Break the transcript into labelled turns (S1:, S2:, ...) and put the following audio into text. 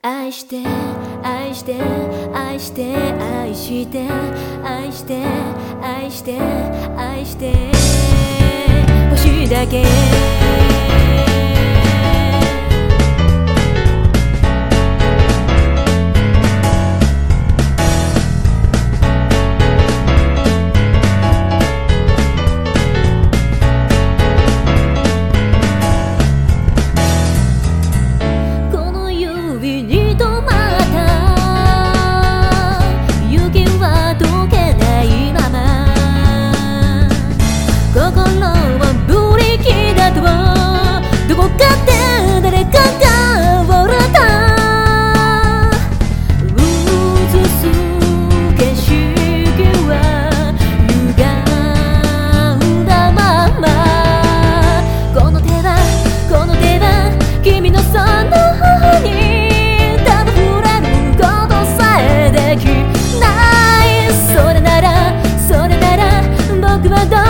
S1: 愛して愛して愛して愛して愛して愛して愛して欲しいだけどこかで誰かが折れた映す景色は歪んだままこの手は君のその頬にただ触れることさえできないそれなら僕は